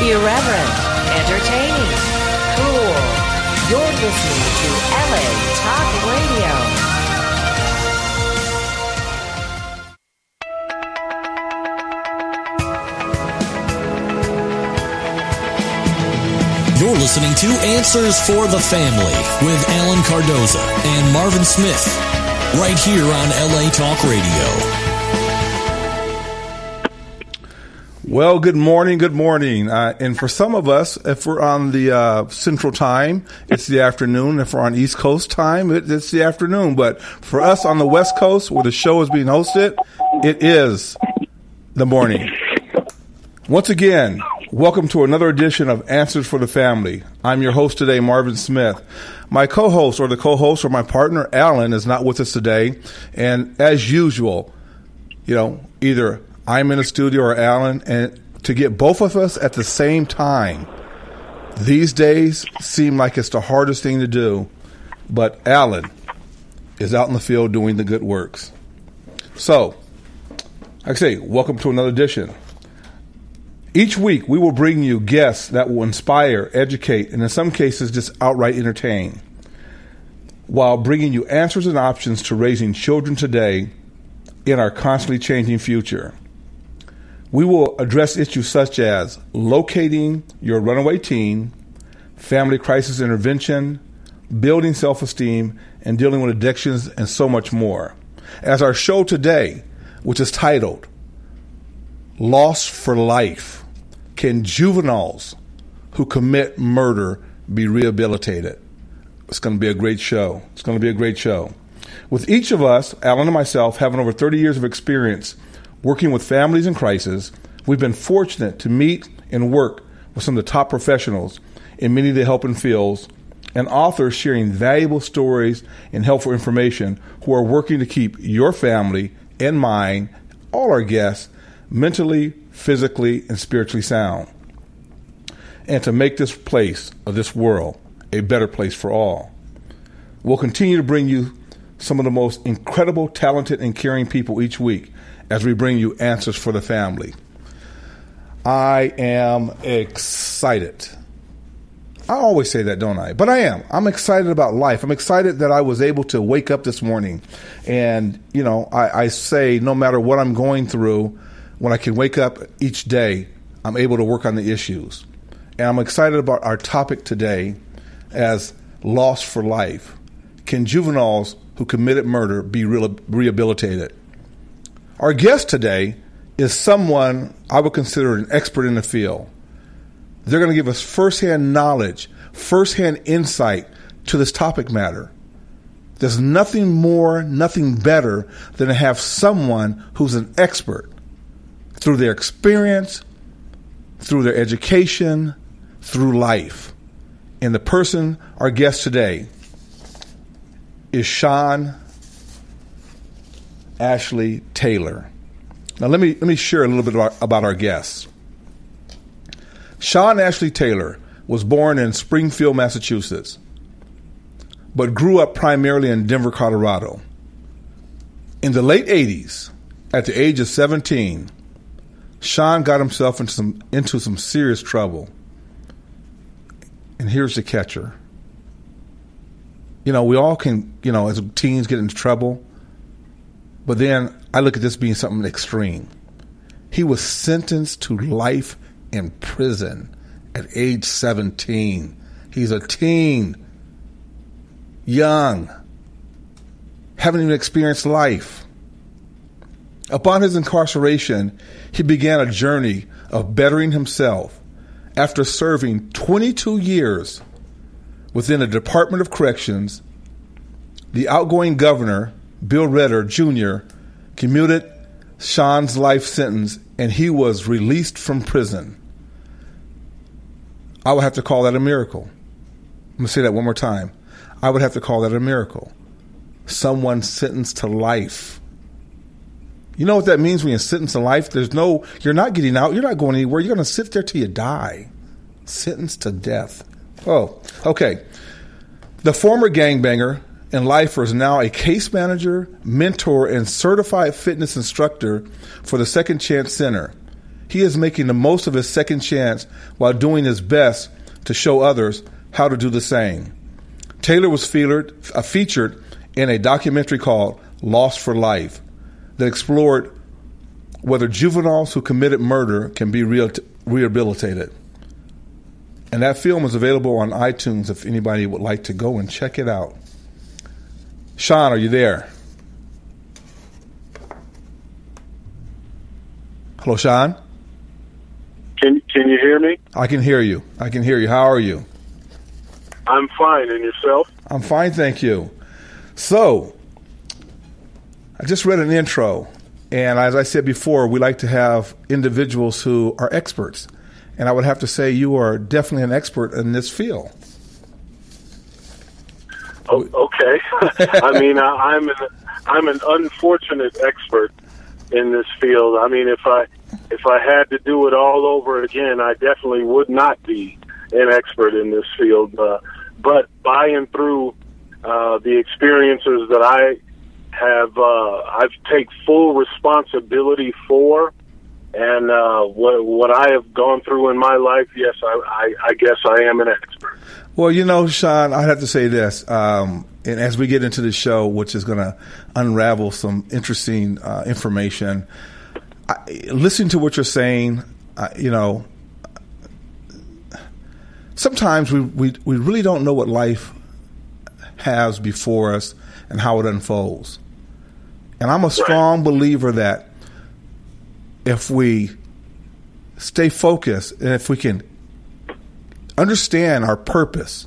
Irreverent, entertaining, cool. You're listening to LA Talk Radio. You're listening to Answers for the Family with Alan Cardoza and Marvin Smith, right here on LA Talk Radio. Well, good morning. And for some of us, if we're on the Central Time, it's the afternoon. If we're on East Coast time, it's the afternoon. But for us on the West Coast, where the show is being hosted, it is the morning. Once again, welcome to another edition of Answers for the Family. I'm your host today, Marvin Smith. My co-host or my partner, Alan, is not with us today. And as usual, either I'm in the studio or Alan, and to get both of us at the same time, these days seem like it's the hardest thing to do. But Alan is out in the field doing the good works. So, like I say, welcome to another edition. Each week, we will bring you guests that will inspire, educate, and in some cases, just outright entertain, while bringing you answers and options to raising children today in our constantly changing future. We will address issues such as locating your runaway teen, family crisis intervention, building self-esteem, and dealing with addictions, and so much more. As our show today, which is titled Lost for Life, Can Juveniles Who Commit Murder Be Rehabilitated? It's going to be a great show. With each of us, Alan and myself, having over 30 years of experience working with families in crisis, we've been fortunate to meet and work with some of the top professionals in many of the helping fields and authors sharing valuable stories and helpful information who are working to keep your family and mine, all our guests, mentally, physically, and spiritually sound, and to make this place of this world a better place for all. We'll continue to bring you some of the most incredible, talented, and caring people each week as we bring you Answers for the Family. I am excited. I always say that, don't I? But I am. I'm excited about life. I'm excited that I was able to wake up this morning. And, I say no matter what I'm going through, when I can wake up each day, I'm able to work on the issues. And I'm excited about our topic today as Lost for Life. Can juveniles who committed murder be rehabilitated? Our guest today is someone I would consider an expert in the field. They're going to give us firsthand knowledge, firsthand insight to this topic matter. There's nothing more, nothing better than to have someone who's an expert through their experience, through their education, through life. And the person, our guest today, is Sean Ashley Taylor. Now let me share a little bit about our guests. Sean Ashley Taylor was born in Springfield, Massachusetts, but grew up primarily in Denver, Colorado. In the late 80s, at the age of 17, Sean got himself into some serious trouble. And here's the catcher. We all can, as teens get into trouble. But then I look at this being something extreme. He was sentenced to life in prison at age 17. He's a teen, young, haven't even experienced life. Upon his incarceration, he began a journey of bettering himself after serving 22 years within the Department of Corrections. The outgoing governor, Bill Redder Jr., commuted Sean's life sentence, and he was released from prison. I would have to call that a miracle. I'm going to say that one more time. I would have to call that a miracle. Someone sentenced to life. You know what that means when you're sentenced to life? You're not getting out. You're not going anywhere. You're going to sit there till you die. Sentenced to death. Oh, okay. The former gangbanger and lifer is now a case manager, mentor, and certified fitness instructor for the Second Chance Center. he is making the most of his second chance while doing his best to show others how to do the same. Taylor was featured in a documentary called Lost for Life that explored whether juveniles who committed murder can be rehabilitated. And that film is available on iTunes if anybody would like to go and check it out. Sean, are you there? Hello, Sean? Can you hear me? I can hear you. How are you? I'm fine. And yourself? I'm fine, thank you. So, I just read an intro, and as I said before, we like to have individuals who are experts. And I would have to say you are definitely an expert in this field. Oh, okay. I mean, I'm an unfortunate expert in this field. I mean, if I had to do it all over again, I definitely would not be an expert in this field. But by and through the experiences that I have, I've take full responsibility for, and what I have gone through in my life, yes, I guess I am an expert. Well, Sean, I have to say this, and as we get into the show, which is going to unravel some interesting information, listening to what you're saying, sometimes we really don't know what life has before us and how it unfolds. And I'm a strong believer that if we stay focused and if we can understand our purpose,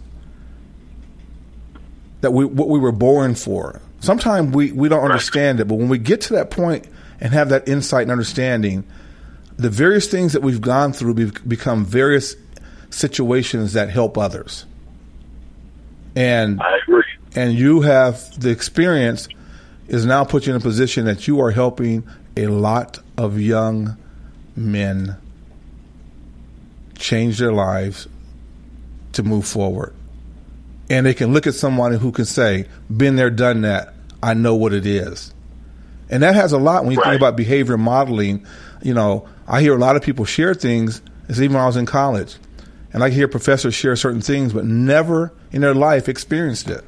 that what we were born for. Sometimes we don't understand it, but when we get to that point and have that insight and understanding, the various things that we've gone through become various situations that help others. And I agree. And you have the experience is now put you in a position that you are helping a lot of young men change their lives to move forward. And they can look at someone who can say, been there, done that. I know what it is. And that has a lot when you think about behavior modeling. I hear a lot of people share things, as even when I was in college. And I hear professors share certain things, but never in their life experienced it.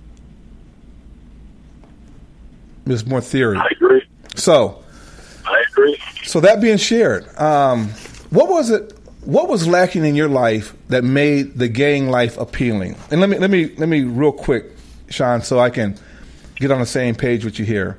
There's more theory. I agree. So that being shared, what was lacking in your life that made the gang life appealing? And let me real quick, Sean, so I can get on the same page with you here.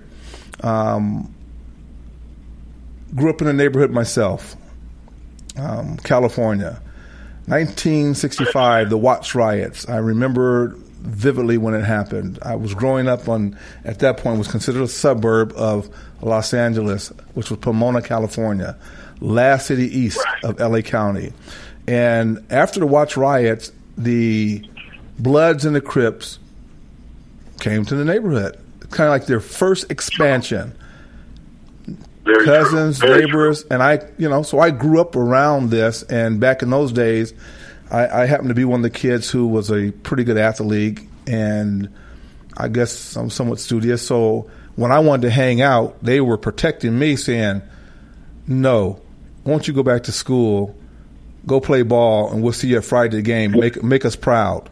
Grew up in a neighborhood myself, California. 1965, the Watts riots. I remember vividly when it happened. I was growing up at that point, was considered a suburb of Los Angeles, which was Pomona, California, last city east of LA County. And after the Watts riots, the Bloods and the Crips came to the neighborhood. Kind of like their first expansion. Very cousins, true. neighbors, and so I grew up around this. And back in those days, I happened to be one of the kids who was a pretty good athlete, and I guess I'm somewhat studious. So when I wanted to hang out, they were protecting me, saying, "No, won't you go back to school, go play ball, and we'll see you at Friday game. Make us proud."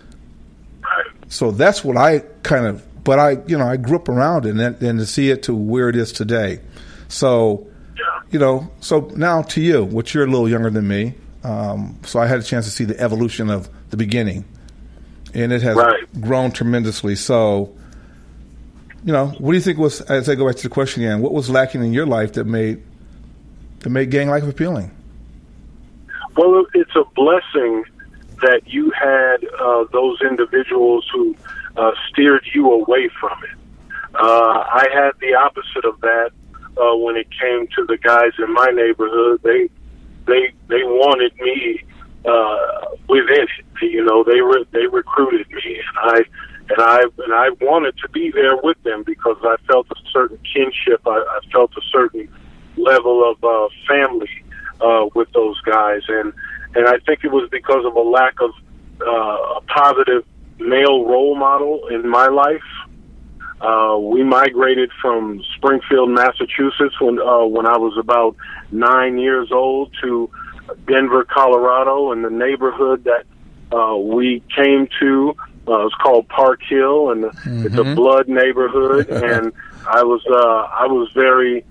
So that's what I kind of. But I grew up around it, and to see it to where it is today. So, so now to you, which you're a little younger than me, so I had a chance to see the evolution of the beginning, and it has grown tremendously. So, what do you think was, as I go back to the question again, what was lacking in your life that made gang life appealing? Well, it's a blessing that you had those individuals who steered you away from it. I had the opposite of that when it came to the guys in my neighborhood. They wanted me within it. They recruited me, and I wanted to be there with them because I felt a certain kinship. I felt a certain level of family with those guys, and I think it was because of a lack of a positive male role model in my life. We migrated from Springfield, Massachusetts when I was about 9 years old to Denver, Colorado, and the neighborhood that we came to was called Park Hill, and it's a blood neighborhood. And I was very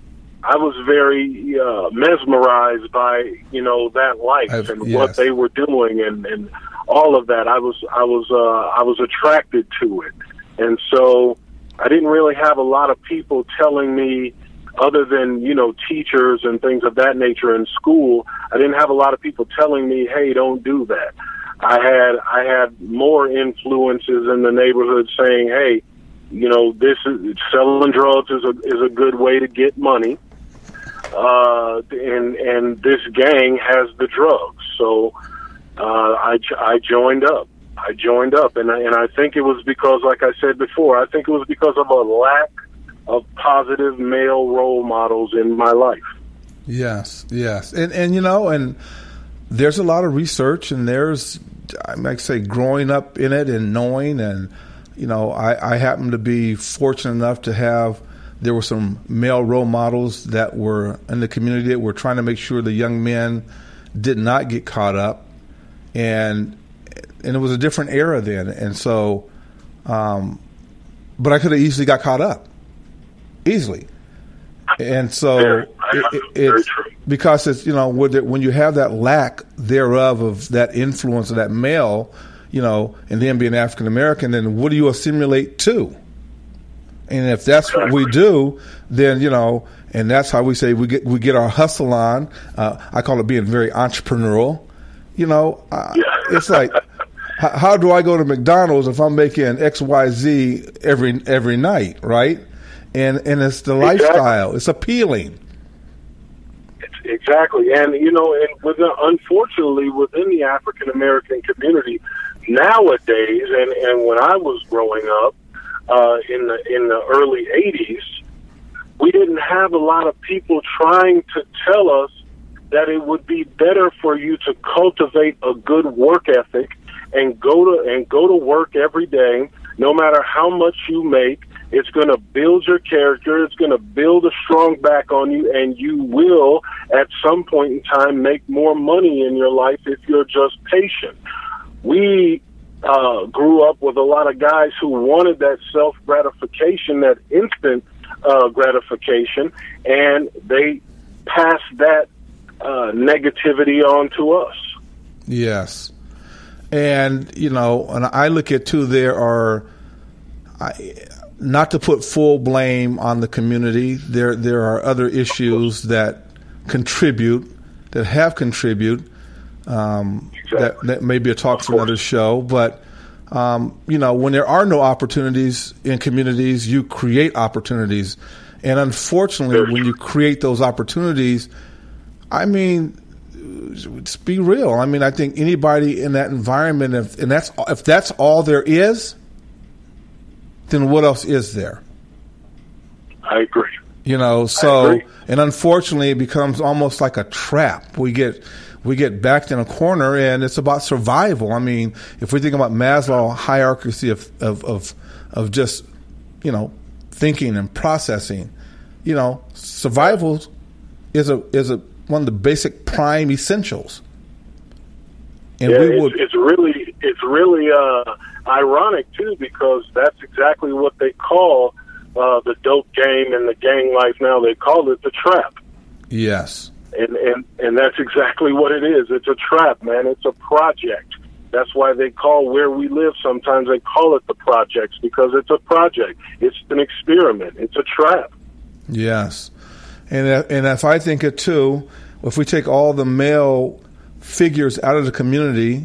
mesmerized by that life and what they were doing and all of that. I was attracted to it, and so I didn't really have a lot of people telling me, other than teachers and things of that nature in school. I didn't have a lot of people telling me, "Hey, don't do that." I had more influences in the neighborhood saying, "Hey, selling drugs is a good way to get money, and this gang has the drugs." So I joined up. And I think it was because, like I said before, I think it was because of a lack of positive male role models in my life. Yes. And and there's a lot of research, and there's, I might say, growing up in it and knowing, and I happen to be fortunate enough to have, there were some male role models that were in the community that were trying to make sure the young men did not get caught up, and it was a different era then, and so but I could have easily got caught up. Easily. And so it's because it's, when you have that lack thereof of that influence of that male, and then being African American, then what do you assimilate to? And if that's what we do, then, and that's how we say we get our hustle on. I call it being very entrepreneurial. It's like, how do I go to McDonald's if I'm making XYZ every night, right? And it's the lifestyle. It's appealing. Exactly. And, unfortunately, within the African American community nowadays, and when I was growing up in the early 80s, we didn't have a lot of people trying to tell us that it would be better for you to cultivate a good work ethic and go to work every day, no matter how much you make. It's going to build your character. It's going to build a strong back on you, and you will, at some point in time, make more money in your life if you're just patient. We grew up with a lot of guys who wanted that self-gratification, that instant gratification, and they passed that negativity on to us. Yes. And, and I look at, too, there are... not to put full blame on the community, there are other issues that have contributed, that may be a talk for another show. But, when there are no opportunities in communities, you create opportunities. And unfortunately, when you create those opportunities, let's be real. I think anybody in that environment, if that's all there is, then what else is there? I agree. And unfortunately, it becomes almost like a trap. We get backed in a corner, and it's about survival. If we think about Maslow hierarchy of just, thinking and processing, survival is one of the basic prime essentials. And it's really ironic too, because that's exactly what they call the dope game and the gang life now. They call it the trap. Yes. And that's exactly what it is. It's a trap, man. It's a project. That's why they call where we live, sometimes they call it the projects, because it's a project. It's an experiment. It's a trap. Yes. And if I think it too, if we take all the male figures out of the community,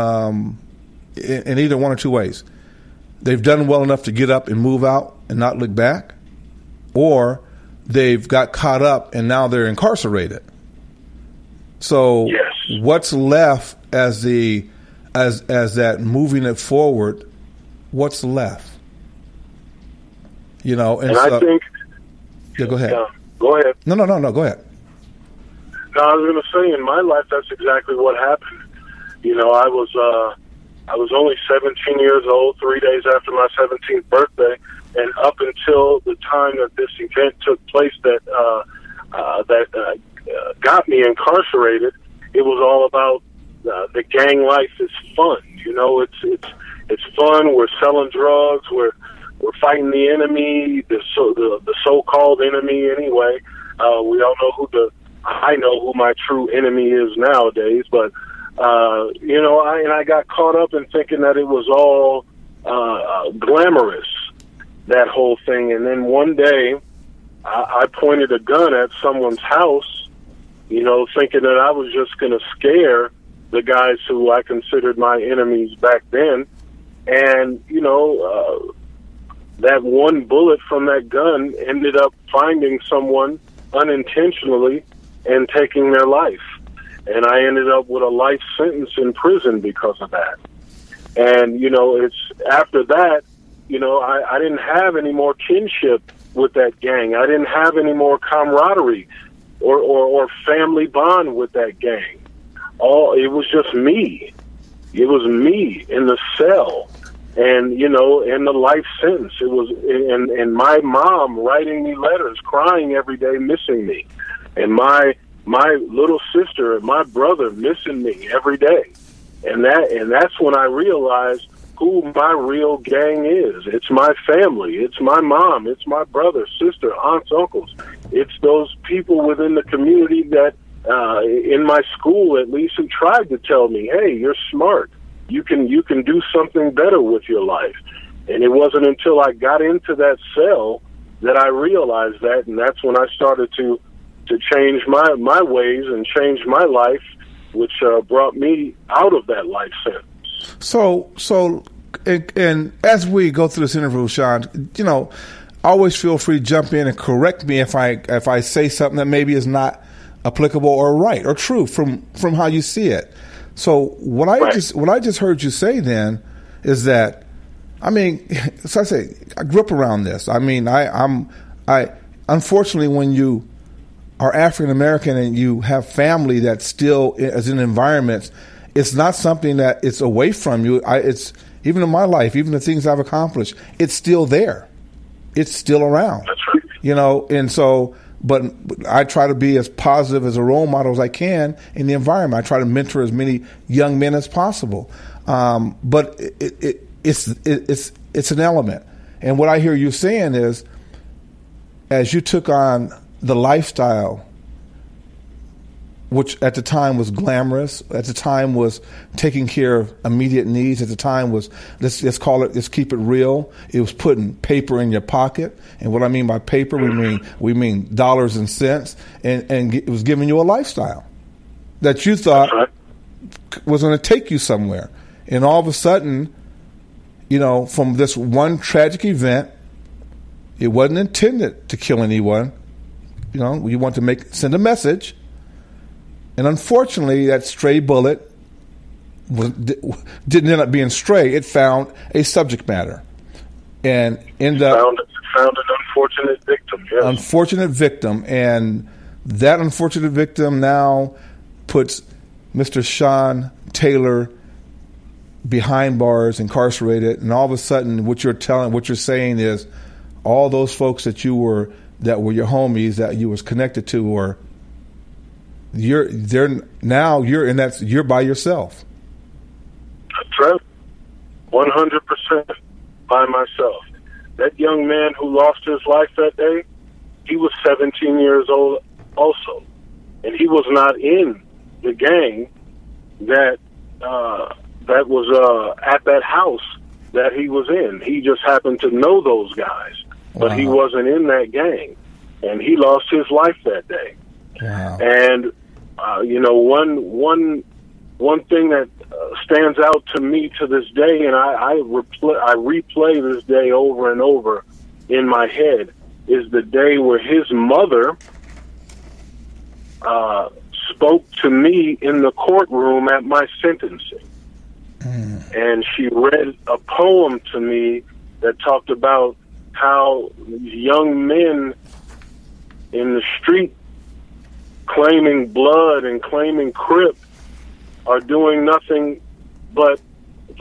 in either one or two ways, they've done well enough to get up and move out and not look back, or they've got caught up and now they're incarcerated. So what's left as that moving it forward? What's left? And I think. Yeah, go ahead. Go ahead. No. Go ahead. No, I was going to say, in my life, that's exactly what happened. I was I was only 17 years old, 3 days after my 17th birthday, and up until the time that this event took place that got me incarcerated, it was all about the gang life is fun. You know, it's fun. We're selling drugs. We're fighting the enemy, the so-called enemy. Anyway, we all know I know who my true enemy is nowadays. But you know, I got caught up in thinking that it was all glamorous, that whole thing. And then one day, I pointed a gun at someone's house, you know, thinking that I was just going to scare the guys who I considered my enemies back then. And, you know, that one bullet from that gun ended up finding someone unintentionally and taking their life. And I ended up with a life sentence in prison because of that. And, you know, it's after that, you know, I didn't have any more kinship with that gang. I didn't have any more camaraderie or family bond with that gang. It was just me. It was me in the cell, and you know, in the life sentence. It was, and my mom writing me letters, crying every day, missing me, and my little sister and my brother missing me every day, and that's when I realized who my real gang is. It's my family. It's my mom. It's my brother, sister, aunts, uncles. It's those people within the community that, in my school at least, who tried to tell me, hey, you're smart. You can do something better with your life. And it wasn't until I got into that cell that I realized that, and that's when I started to change my ways and change my life, which brought me out of that life sentence. So, and as we go through this interview, Sean, you know, always feel free to jump in and correct me if I say something that maybe is not applicable or right or true from how you see it. So what I just heard you say then is that, I mean, so I say I grew up around this. I mean, I unfortunately, when you are African American and you have family that still is in environments, it's not something that it's away from you. It's even in my life, even the things I've accomplished, it's still there. It's still around. That's right. You know, and so, but I try to be as positive as a role model as I can in the environment. I try to mentor as many young men as possible. But it's an element. And what I hear you saying is, as you took on the lifestyle, which at the time was glamorous, at the time was taking care of immediate needs, at the time was, let's keep it real. It was putting paper in your pocket. And what I mean by paper, we mean dollars and cents. And it was giving you a lifestyle that you thought was going to take you somewhere. And all of a sudden, you know, from this one tragic event, it wasn't intended to kill anyone. You know, you want to send a message. And unfortunately, that stray bullet didn't end up being stray. It found a subject matter, and ended up found an unfortunate victim. Yes. Unfortunate victim, and that unfortunate victim now puts Mr. Sean Taylor behind bars, incarcerated. And all of a sudden, what you're saying is, all those folks that were your homies that you was connected to, or you're by yourself. That's right. 100% by myself. That young man who lost his life that day, he was 17 years old also. And he was not in the gang that was at that house that he was in. He just happened to know those guys. But he wasn't in that gang. And he lost his life that day. Wow. And you know, one thing that stands out to me to this day, and I replay this day over and over in my head, is the day where his mother spoke to me in the courtroom at my sentencing. And she read a poem to me that talked about how young men in the street claiming blood and claiming Crip are doing nothing but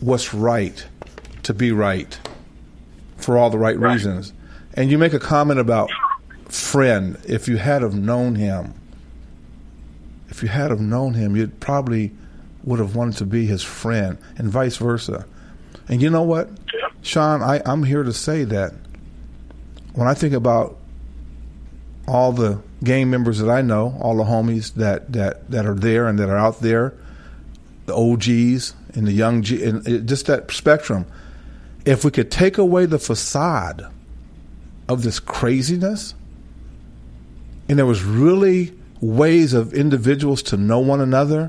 what's right to be right for all the right reasons. And you make a comment about friend. If you had have known him, you probably would have wanted to be his friend, and vice versa. And you know what, Sean, I'm here to say that when I think about all the gang members that I know, all the homies that are there and that are out there, the OGs and the young G, and just that spectrum, if we could take away the facade of this craziness, and there was really ways of individuals to know one another,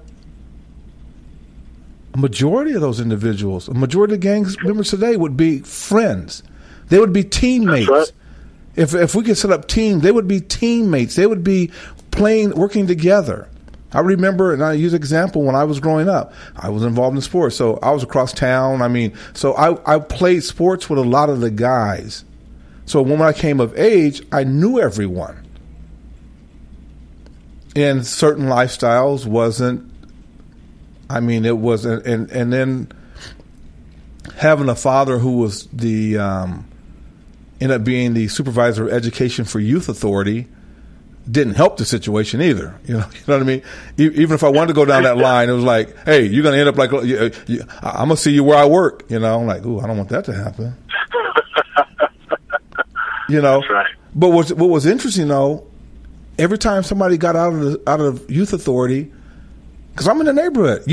a majority of those individuals, a majority of gang members today would be friends. They would be teammates. Right. If we could set up teams, they would be teammates. They would be working together. I remember, and I use an example, when I was growing up, I was involved in sports. So I was across town. So I played sports with a lot of the guys. So when I came of age, I knew everyone. And certain lifestyles it wasn't, and then having a father who was ended up being the supervisor of education for Youth Authority didn't help the situation either. You know what I mean? Even if I wanted to go down that line, it was like, hey, you're going to end up like, I'm going to see you where I work. I'm like, ooh, I don't want that to happen. That's right. But what was interesting though, every time somebody got out of Youth Authority, because I'm in the neighborhood,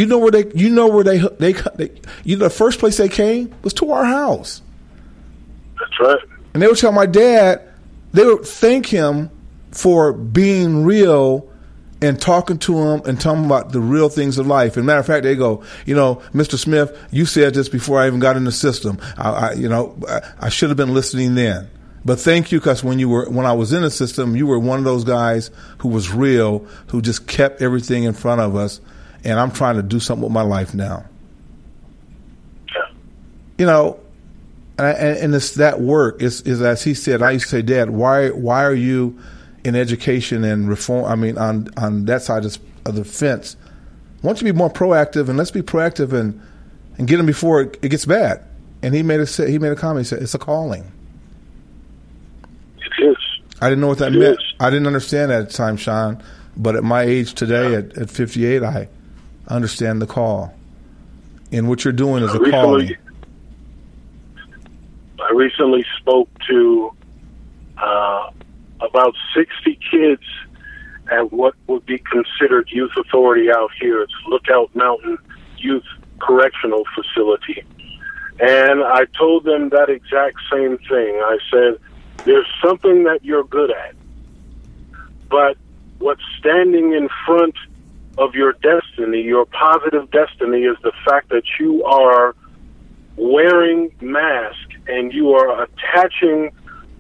the first place they came was to our house. That's right. And they would tell my dad, they would thank him for being real and talking to him and telling him about the real things of life. And matter of fact, they go, Mr. Smith, you said this before I even got in the system. I should have been listening then. But thank you, because when I was in the system, you were one of those guys who was real, who just kept everything in front of us. And I'm trying to do something with my life now. Yeah. And it's that work is as he said. I used to say, Dad, why are you in education and reform? On that side of the fence. Why don't you be more proactive, and let's be proactive and get them before it gets bad. And he made a comment. He said, it's a calling. It is. I didn't know what that meant. I didn't understand that at the time, Sean. But at my age today, at 58, I understand the call. And what you're doing is a calling. I recently spoke to about 60 kids at what would be considered Youth Authority out here. It's Lookout Mountain Youth Correctional Facility. And I told them that exact same thing. I said, there's something that you're good at, but what's standing in front of your destiny, your positive destiny, is the fact that you are wearing masks and you are attaching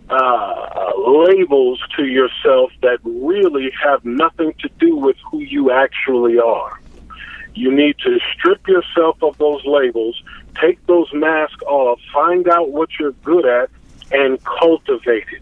labels to yourself that really have nothing to do with who you actually are. You need to strip yourself of those labels, take those masks off, find out what you're good at, and cultivate it.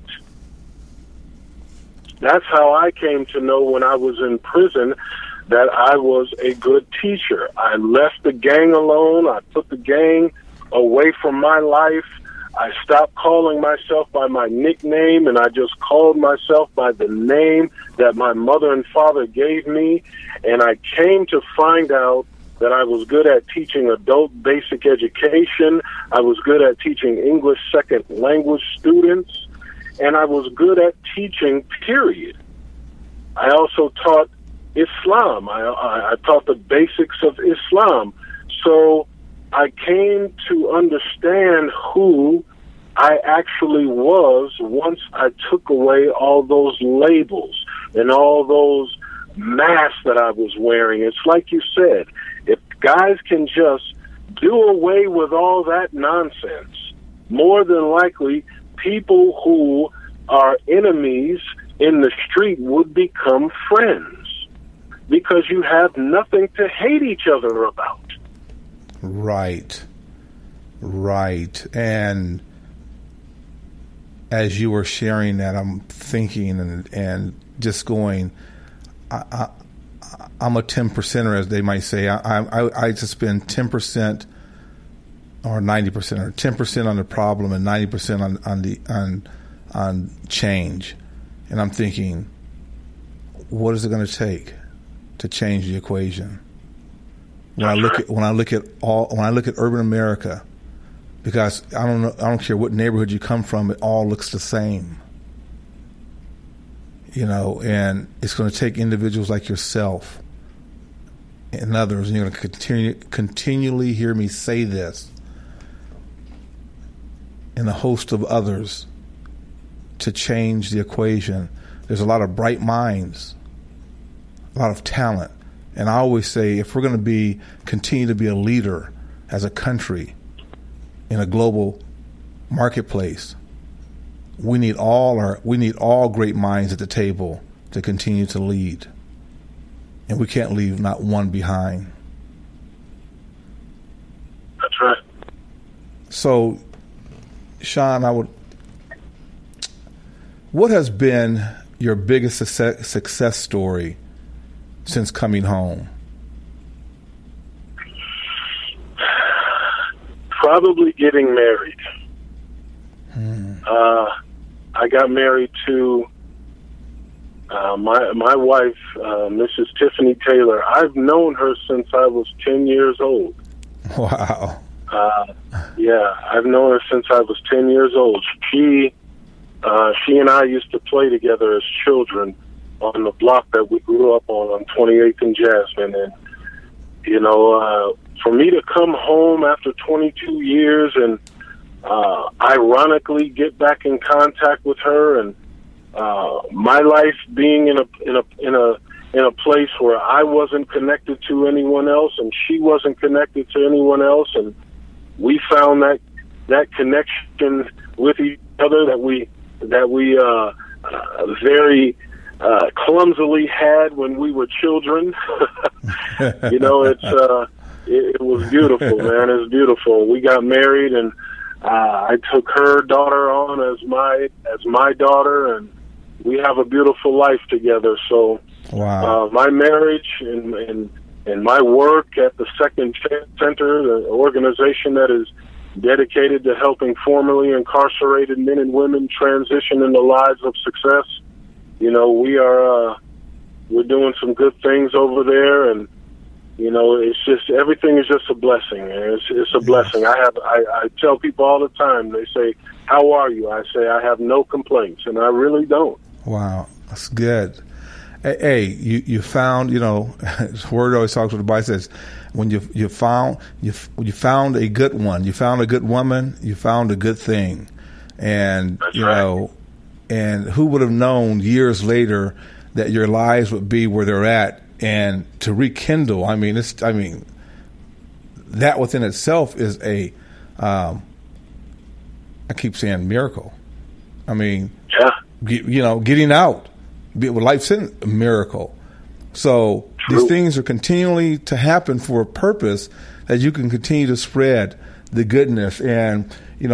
That's how I came to know when I was in prison that I was a good teacher. I left the gang alone. I put the gang away from my life. I stopped calling myself by my nickname, and I just called myself by the name that my mother and father gave me. And I came to find out that I was good at teaching adult basic education. I was good at teaching English second language students. And I was good at teaching, period. I also taught Islam. I taught the basics of Islam. So I came to understand who I actually was once I took away all those labels and all those masks that I was wearing. It's like you said, if guys can just do away with all that nonsense, more than likely people who are enemies in the street would become friends, because you have nothing to hate each other about. Right. And as you were sharing that, I'm thinking and just going, I'm a 10%er, as they might say. I just spend 10% or 90%, or 10% on the problem and 90% on change. And I'm thinking, what is it going to take to change the equation? When I look at urban America, because I don't care what neighborhood you come from, it all looks the same. And it's going to take individuals like yourself and others, and you're going to continually hear me say this, and a host of others, to change the equation. There's a lot of bright minds, a lot of talent, and I always say, if we're going to continue to be a leader as a country in a global marketplace, we need all great minds at the table to continue to lead, and we can't leave not one behind. That's right. So, Sean, what has been your biggest success story since coming home? Probably getting married. I got married to my wife, Mrs. Tiffany Taylor. I've known her since I was 10 years old. Wow. Yeah, I've known her since I was 10 years old. She and I used to play together as children on the block that we grew up on 28th and Jasmine. And, for me to come home after 22 years and ironically get back in contact with her, and my life being in a place where I wasn't connected to anyone else and she wasn't connected to anyone else, and we found that connection with each other that we very clumsily had when we were children. It was beautiful, man. It was beautiful. We got married, and I took her daughter on as my daughter, and we have a beautiful life together. So, wow. My marriage and my work at the Second Chance Center, the organization that is dedicated to helping formerly incarcerated men and women transition into lives of success. We're doing some good things over there, and it's just, everything is just a blessing. It's a blessing. I tell people all the time, they say, "How are you?" I say, "I have no complaints," and I really don't. Wow, that's good. Hey, you found, the word always talks with the Bible says, when you found a good one, you found a good woman, you found a good thing. And, that's right. And who would have known years later that your lives would be where they're at, and to rekindle. That within itself is I keep saying miracle. Yeah. Getting out, life's a miracle. So True. These things are continually to happen for a purpose, that you can continue to spread the goodness. And,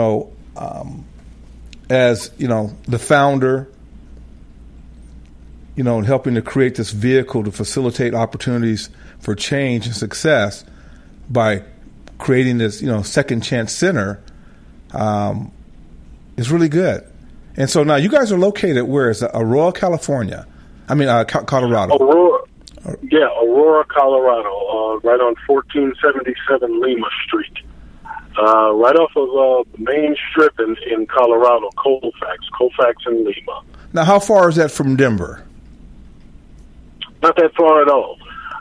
as, the founder, and helping to create this vehicle to facilitate opportunities for change and success by creating this, Second Chance Center, is really good. And so now you guys are located, where is it? Aurora, California? Colorado. Aurora, Colorado, right on 1477 Lima Street. Right off of the main strip in Colorado, Colfax and Lima. Now, how far is that from Denver? Not that far at all.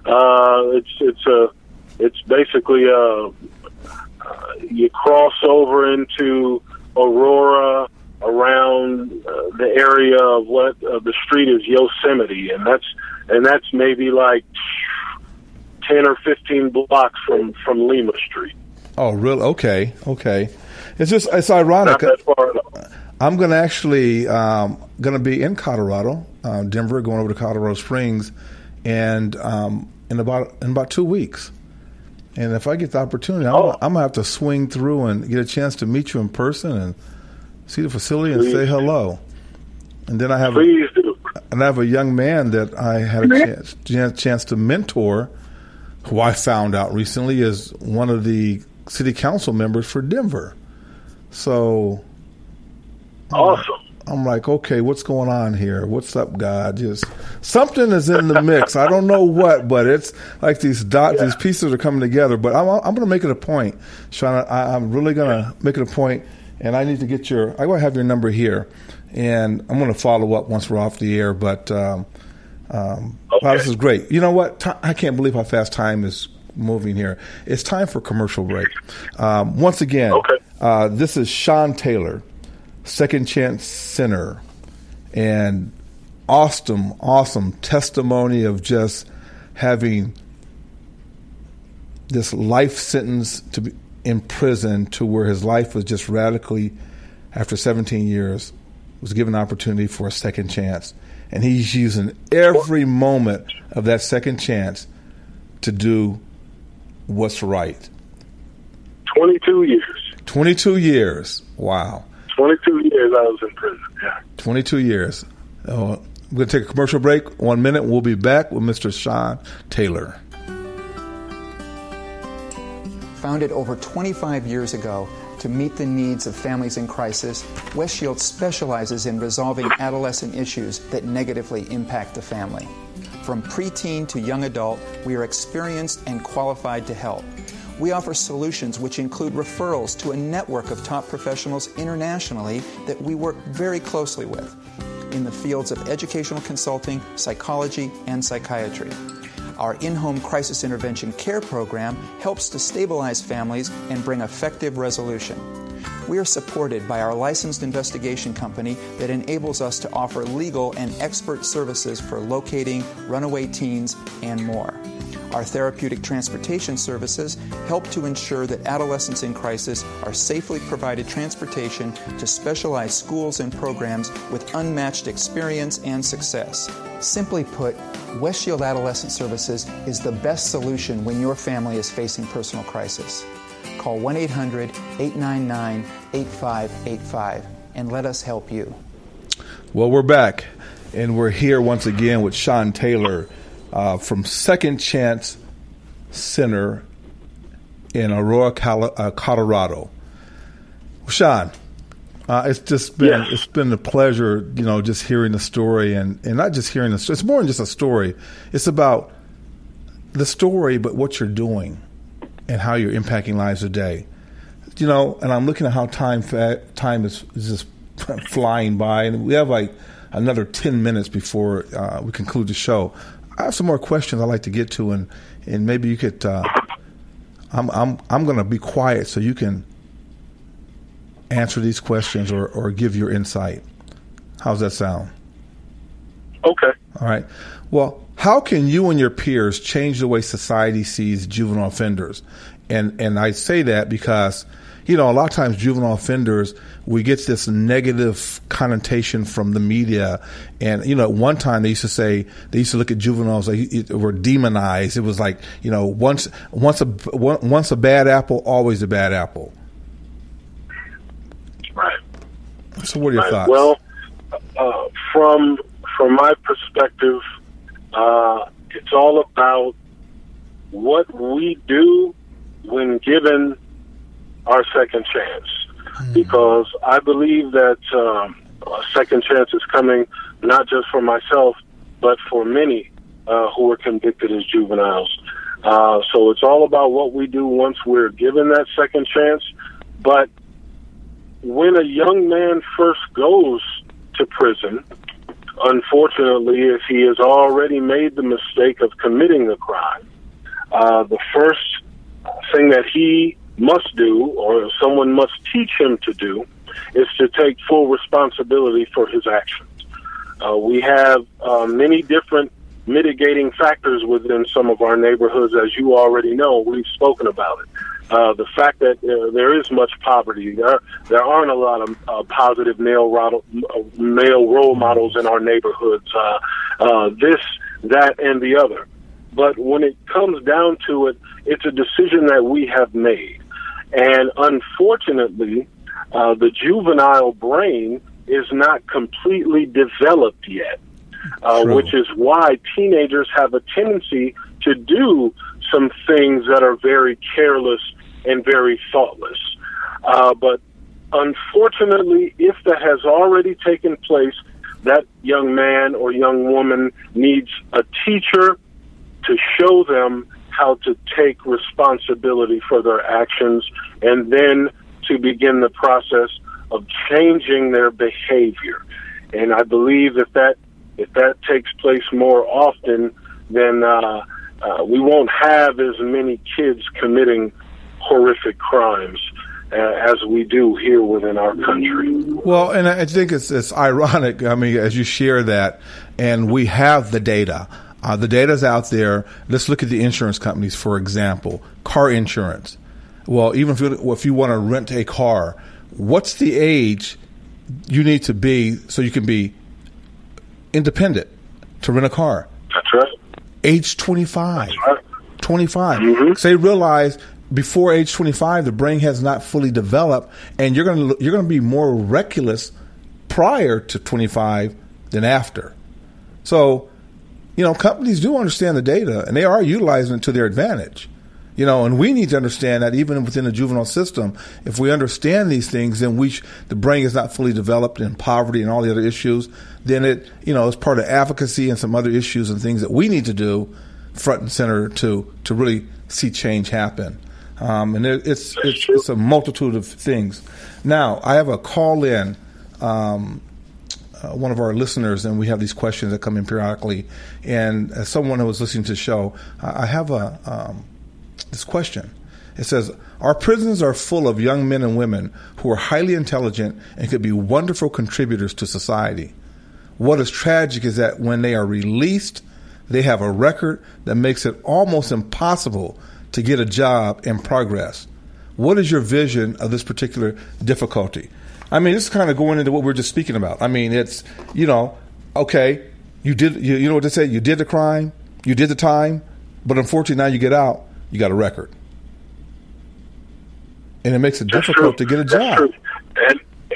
It's basically you cross over into Aurora around the area of what the street is Yosemite, and that's maybe like 10 or 15 blocks from Lima Street. Oh, really? Okay. It's ironic. Not that far at all. I'm going to actually going to be in Colorado, Denver, going over to Colorado Springs, and in about 2 weeks. And if I get the opportunity, I'm going to have to swing through and get a chance to meet you in person and see the facility and say hello. And then I have a young man that I had a chance to mentor, who I found out recently is one of the city council members for Denver. So awesome. I'm like, okay, what's going on here? What's up, God? Just something is in the mix. I don't know what, but it's like these dots, these pieces are coming together. But I'm going to make it a point, Sean. I'm really going to make it a point, and I need to get I want to have your number here, and I'm going to follow up once we're off the air. But wow, this is great. You know what? I can't believe how fast time is moving here. It's time for commercial break. Once again, this is Sean Taylor, Second Chance Center, and awesome testimony of just having this life sentence to be in prison, to where his life was just radically, after 17 years, was given an opportunity for a second chance. And he's using every moment of that second chance to do what's right. 22 years. 22 years. Wow. 22 years I was in prison, 22 years. We're going to take a commercial break. 1 minute. We'll be back with Mr. Sean Taylor. Founded over 25 years ago to meet the needs of families in crisis, West Shield specializes in resolving adolescent issues that negatively impact the family. From preteen to young adult, we are experienced and qualified to help. We offer solutions which include referrals to a network of top professionals internationally that we work very closely with in the fields of educational consulting, psychology, and psychiatry. Our in-home crisis intervention care program helps to stabilize families and bring effective resolution. We are supported by our licensed investigation company that enables us to offer legal and expert services for locating runaway teens and more. Our therapeutic transportation services help to ensure that adolescents in crisis are safely provided transportation to specialized schools and programs with unmatched experience and success. Simply put, West Shield Adolescent Services is the best solution when your family is facing personal crisis. Call 1-800-899-8585 and let us help you. Well, we're back, and we're here once again with Sean Taylor from Second Chance Center in Aurora, Colorado. Sean, it's just been it's been a pleasure, just hearing the story, and not just hearing the story. It's more than just a story. It's about the story, but what you're doing and how you're impacting lives today. And I'm looking at how time is just flying by, and we have like another 10 minutes before we conclude the show. I have some more questions I'd like to get to, and maybe you could. I'm going to be quiet so you can answer these questions or give your insight. How's that sound? Okay. All right. Well, how can you and your peers change the way society sees juvenile offenders? And I say that because, a lot of times juvenile offenders, we get this negative connotation from the media. And, at one time they used to look at juveniles, they were demonized. It was like, once a bad apple, always a bad apple. Right. So what are your thoughts? Well, from my perspective, it's all about what we do when given our second chance, because I believe that a second chance is coming not just for myself, but for many who are convicted as juveniles. So it's all about what we do once we're given that second chance. But when a young man first goes to prison, unfortunately, if he has already made the mistake of committing a crime, the first thing that he must do, or someone must teach him to do, is to take full responsibility for his actions. We have many different mitigating factors within some of our neighborhoods, as you already know. We've spoken about it. The fact that there is much poverty. There aren't a lot of positive male role models in our neighborhoods. This, that, and the other. But when it comes down to it, it's a decision that we have made. And unfortunately, the juvenile brain is not completely developed yet, which is why teenagers have a tendency to do some things that are very careless and very thoughtless. But unfortunately, if that has already taken place, that young man or young woman needs a teacher to show them how to take responsibility for their actions, and then to begin the process of changing their behavior. And I believe if that takes place more often, then we won't have as many kids committing horrific crimes as we do here within our country. Well, and I think it's ironic, I mean, as you share that, and we have the data. The data's out there. Let's look at the insurance companies, for example. Car insurance. Well, even if you want to rent a car, what's the age you need to be so you can be independent to rent a car? That's right. Age 25. That's right. 25. Mm-hmm. So they realize before age 25, the brain has not fully developed, and you're going to be more reckless prior to 25 than after. So, companies do understand the data, and they are utilizing it to their advantage. And we need to understand that even within the juvenile system, if we understand these things, then the brain is not fully developed in poverty and all the other issues, then it's part of advocacy and some other issues and things that we need to do front and center to really see change happen. And it's a multitude of things. Now, I have a call in, one of our listeners, and we have these questions that come in periodically. And as someone who was listening to the show, I have this question. It says, our prisons are full of young men and women who are highly intelligent and could be wonderful contributors to society. What is tragic is that when they are released, they have a record that makes it almost impossible to get a job and progress. What is your vision of this particular difficulty? I mean, this is kind of going into what we were just speaking about. I mean, it's, okay, you know what they say? You did the crime, you did the time, but unfortunately now you get out, you got a record. And it makes it difficult to get a job. That's true. And,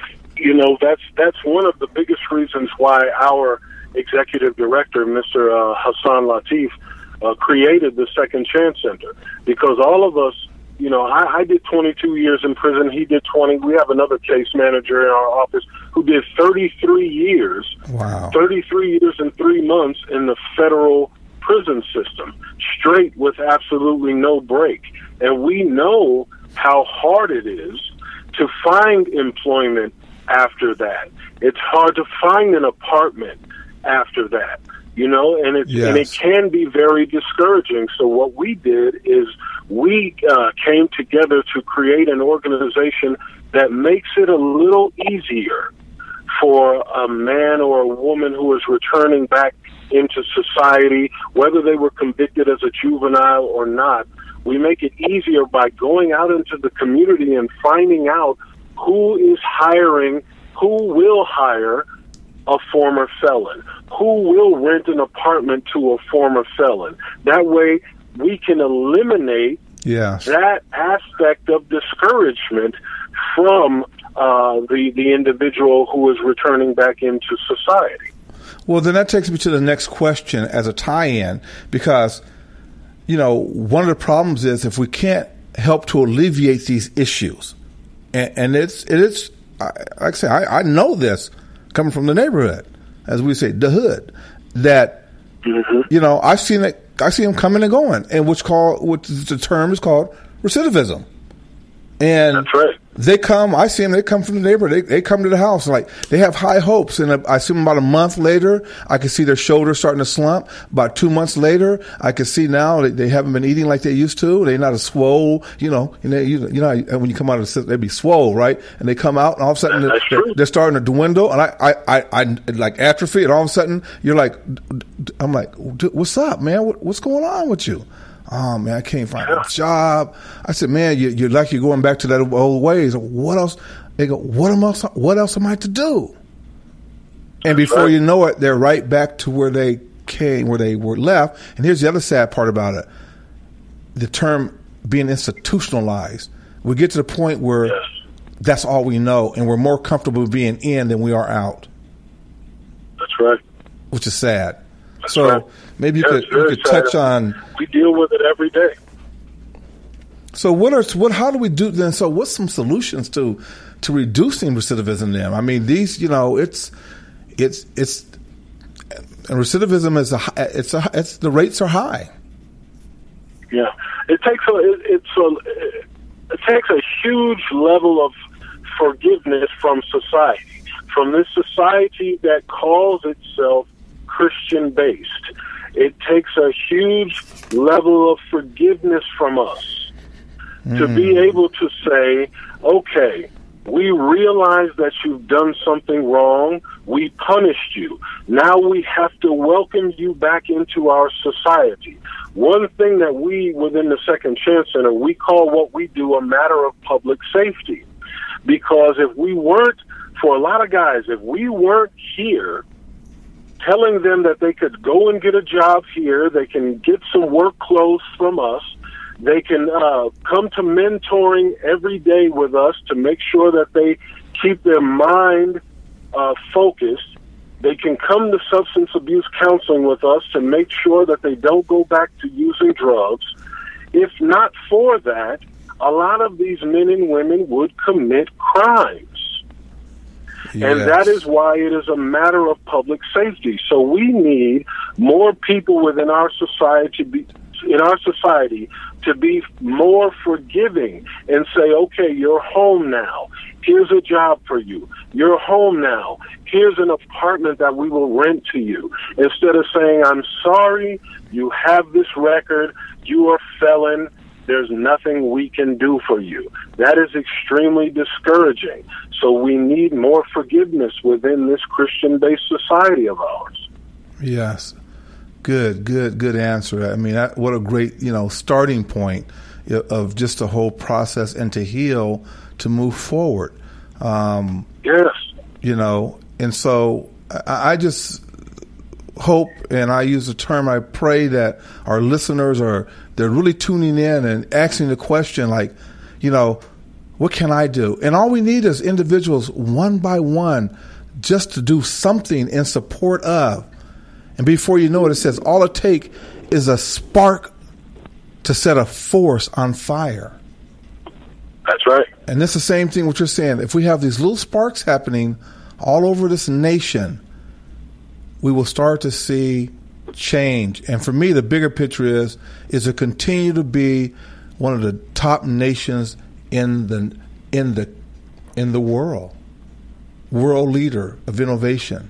that's one of the biggest reasons why our executive director, Mr. Hassan Latif, created the Second Chance Center. Because all of us, I did 22 years in prison. He did 20. We have another case manager in our office who did 33 years. Wow. 33 years and 3 months in the federal prison system, straight with absolutely no break. And we know how hard it is to find employment after that. It's hard to find an apartment after that, and it can be very discouraging. So what we did is we came together to create an organization that makes it a little easier for a man or a woman who is returning back into society, whether they were convicted as a juvenile or not. We make it easier by going out into the community and finding out who is hiring, who will hire a former felon, who will rent an apartment to a former felon. That way we can eliminate that aspect of discouragement from the individual who is returning back into society. Well, then that takes me to the next question as a tie-in, because, one of the problems is if we can't help to alleviate these issues, and it is, like I say, I know this coming from the neighborhood, as we say, the hood, that, I've seen them coming and going, and which the term is called recidivism. And that's right. They come, I see them, they come from the neighborhood, they come to the house, like, they have high hopes, and I see them about a month later, I can see their shoulders starting to slump. About 2 months later, I can see now they haven't been eating like they used to, they're not as swole, and when you come out of the system, they be swole, right? And they come out, and all of a sudden, they're starting to dwindle, and I like atrophy, and all of a sudden, I'm like, what's up, man? What's going on with you? Oh, man, I can't find a job. I said, man, you're like you're going back to that old ways. What else? They go, what else am I to do? And before you know it, they're right back to where they came, where they were left. And here's the other sad part about it. The term being institutionalized. We get to the point where that's all we know, and we're more comfortable being in than we are out. That's right. Which is sad. That's right. Maybe you could touch on. We deal with it every day. So how do we do then? So what's some solutions to reducing recidivism then? I mean, these, it's and recidivism is the rates are high. Yeah, it takes a huge level of forgiveness from society, from this society that calls itself Christian-based. It takes a huge level of forgiveness from us to be able to say, okay, we realize that you've done something wrong. We punished you. Now we have to welcome you back into our society. One thing that we, within the Second Chance Center, we call what we do a matter of public safety. Because if we weren't, for a lot of guys, if we weren't here telling them that they could go and get a job here, they can get some work clothes from us, they can come to mentoring every day with us to make sure that they keep their mind focused. They can come to substance abuse counseling with us to make sure that they don't go back to using drugs. If not for that, a lot of these men and women would commit crimes. Yes. And that is why it is a matter of public safety. So we need more people within our society to be more forgiving and say, okay, you're home now. Here's a job for you. You're home now. Here's an apartment that we will rent to you. Instead of saying, I'm sorry, you have this record, you are a felon, there's nothing we can do for you. That is extremely discouraging. So we need more forgiveness within this Christian-based society of ours. Yes. Good answer. I mean, what a great, starting point of just the whole process and to heal, to move forward. Yes. And so I just hope, and I use the term, I pray that our listeners they're really tuning in and asking the question like, what can I do? And all we need is individuals one by one just to do something in support of. And before you know it, it says all it takes is a spark to set a force on fire. That's right. And that's the same thing what you're saying. If we have these little sparks happening all over this nation, we will start to see change. And for me, the bigger picture is to continue to be one of the top nations in the world leader of innovation.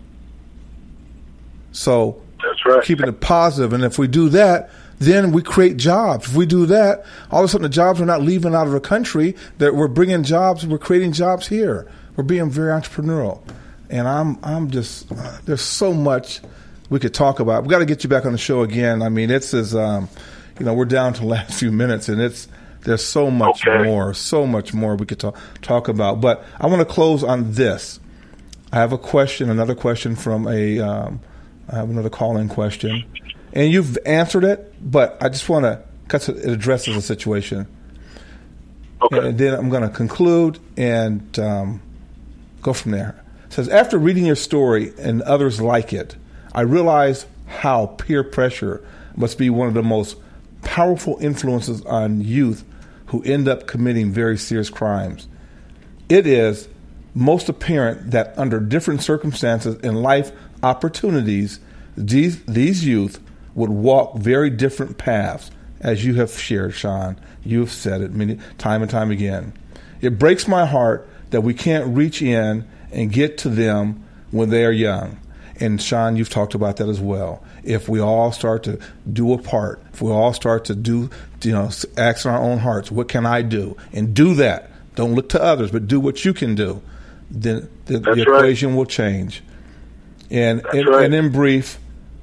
So that's right. Keeping it positive. And if we do that, then we create jobs. If we do that, all of a sudden the jobs are not leaving out of the country, that we're bringing jobs, we're creating jobs here. We're being very entrepreneurial. And I'm just, there's so much we could talk about. We got to get you back on the show again. I mean, it's as, we're down to the last few minutes, and there's so much more we could talk about. But I want to close on this. I have another question from I have another call-in question. And you've answered it, but I just want to, because it addresses the situation. Okay. And then I'm going to conclude and go from there. It says, after reading your story and others like it, I realize how peer pressure must be one of the most powerful influences on youth who end up committing very serious crimes. It is most apparent that under different circumstances and life opportunities, these youth would walk very different paths, as you have shared, Sean. You have said it time and time again. It breaks my heart that we can't reach in and get to them when they are young. And Sean, you've talked about that as well. If we all start to do a part, if we all start to do, ask in our own hearts, what can I do? And do that. Don't look to others, but do what you can do. Then the equation will change. And in brief,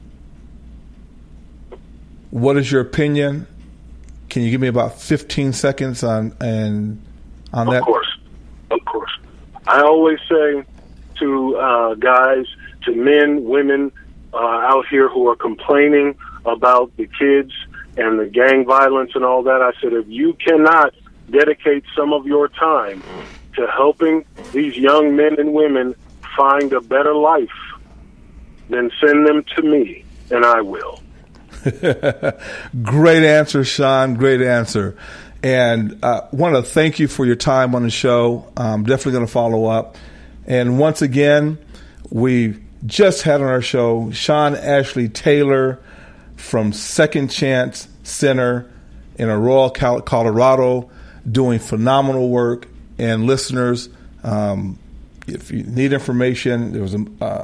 what is your opinion? Can you give me about 15 seconds on that? Of course. I always say to guys, to men, women out here who are complaining about the kids and the gang violence and all that, I said, if you cannot dedicate some of your time to helping these young men and women find a better life, then send them to me, and I will. Great answer, Sean. Great answer. And want to thank you for your time on the show. I'm definitely going to follow up. And once again, we just had on our show Sean Ashley Taylor from Second Chance Center in Aurora, Colorado, doing phenomenal work. And listeners, if you need information, there was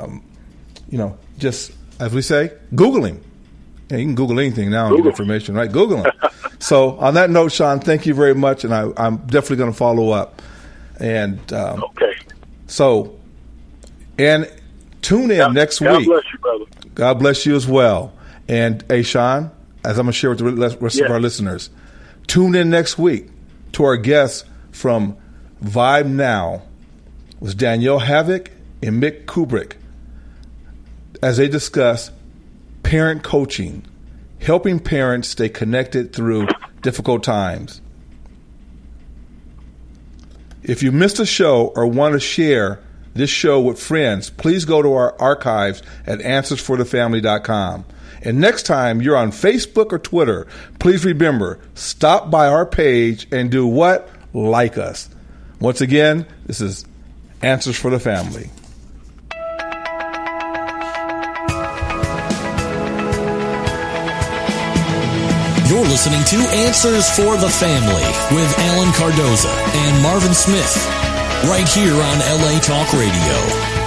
just as we say, Google him. Yeah, you can Google anything now and get information, right? Google him. So on that note, Sean, thank you very much, and I'm definitely going to follow up. And okay. So, and tune in next week. God bless you, brother. God bless you as well. And hey, Sean, as I'm going to share with the rest of our listeners, tune in next week to our guests from Vibe Now with Danielle Havoc and Mick Kubrick as they discuss parent coaching, helping parents stay connected through difficult times. If you missed a show or want to share this show with friends, please go to our archives at AnswersForTheFamily.com. And next time you're on Facebook or Twitter, please remember, stop by our page and do what? Like us. Once again, this is Answers for the Family. You're listening to Answers for the Family with Alan Cardoza and Marvin Smith, right here on LA Talk Radio.